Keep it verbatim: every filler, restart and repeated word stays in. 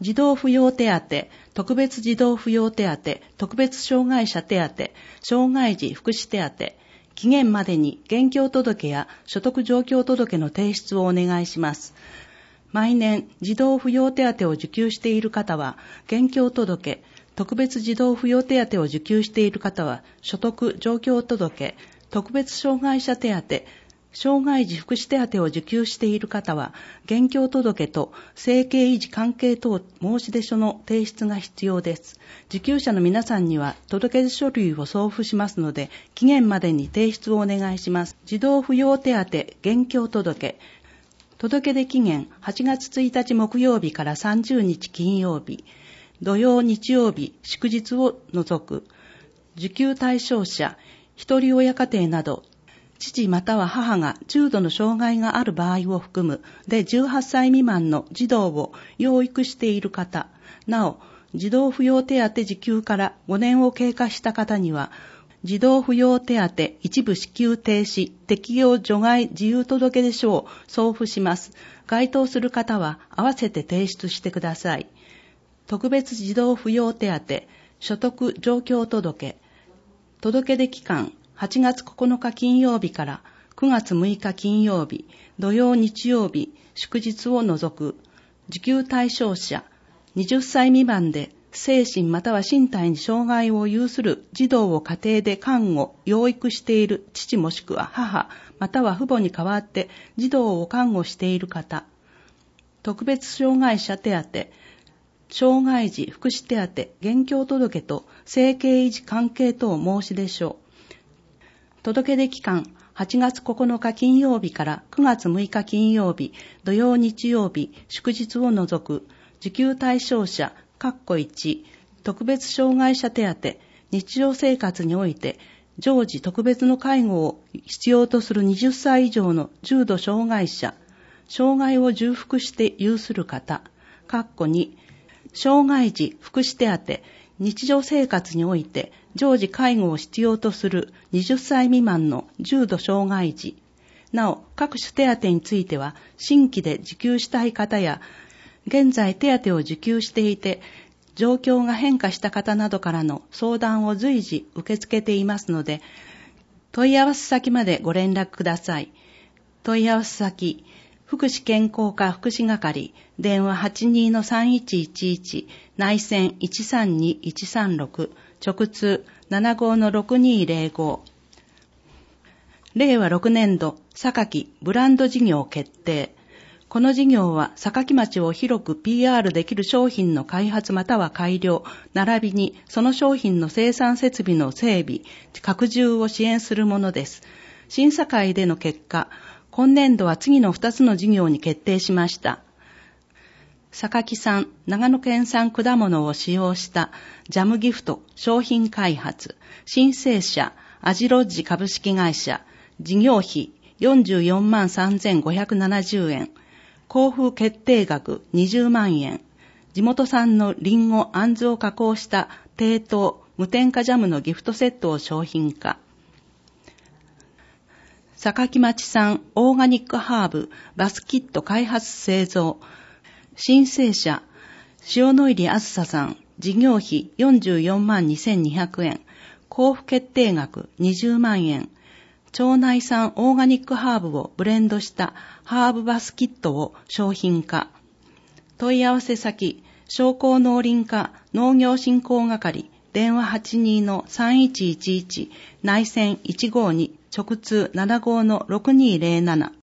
児童扶養手当、特別児童扶養手当、特別障害者手当、障害児福祉手当、期限までに現況届や所得状況届の提出をお願いします。毎年、児童扶養手当を受給している方は、現況届、特別児童扶養手当を受給している方は、所得状況届、特別障害者手当、障害児福祉手当を受給している方は、現況届と生計維持関係等申出書の提出が必要です。受給者の皆さんには届出書類を送付しますので、期限までに提出をお願いします。児童扶養手当現況届。届出期限はちがつついたち木曜日からさんじゅうにち金曜日、土曜日曜日祝日を除く、受給対象者、一人親家庭など、父または母が重度の障害がある場合を含むでじゅうはっさい未満の児童を養育している方、なお、児童扶養手当受給からごねんを経過した方には、児童扶養手当一部支給停止適用除外自由届出書を送付します。該当する方は合わせて提出してください。特別児童扶養手当所得状況届。届出期間はちがつここのか金曜日からくがつむいか金曜日、土曜日曜日、祝日を除く、受給対象者、はたち未満で精神または身体に障害を有する児童を家庭で看護、養育している父もしくは母、または父母に代わって児童を看護している方、特別障害者手当、障害児福祉手当、現況届と生計維持関係等申出書。届出期間はちがつここのか金曜日からくがつむいか金曜日、土曜日曜日、祝日を除く、受給対象者、括弧いち、特別障害者手当、日常生活において、常時特別の介護を必要とするはたち以上の重度障害者、障害を重複して有する方、括弧に、障害児福祉手当、日常生活において常時介護を必要とするはたち未満の重度障害児。なお、各種手当については、新規で受給したい方や、現在手当を受給していて、状況が変化した方などからの相談を随時受け付けていますので、問い合わせ先までご連絡ください。問い合わせ先、福祉健康課福祉係、電話 はちにーのさんいちいちいち、内線 いちさんにいちさんろく、直通 ななごのろくにーぜろご。れいわろくねんど、榊ブランド事業決定。この事業は、榊町を広く ピーアール できる商品の開発または改良、並びにその商品の生産設備の整備、拡充を支援するものです。審査会での結果、今年度は次のふたつの事業に決定しました。榊産、長野県産果物を使用したジャムギフト商品開発、申請者、アジロッジ株式会社、事業費よんじゅうよんまんさんぜんごひゃくななじゅうえん、交付決定額にじゅうまんえん、地元産のリンゴ、あんずを加工した低糖、無添加ジャムのギフトセットを商品化。榊町産オーガニックハーブバスキット開発製造。申請者、塩野入あずささん、事業費よんじゅうよんまんにせんにひゃくえん、交付決定額にじゅうまんえん、町内産オーガニックハーブをブレンドしたハーブバスキットを商品化。問い合わせ先、商工農林課農業振興係、電話 はちにーのさんいちいちいち、内線いちごに、直通 ななごのろくにーぜろなな。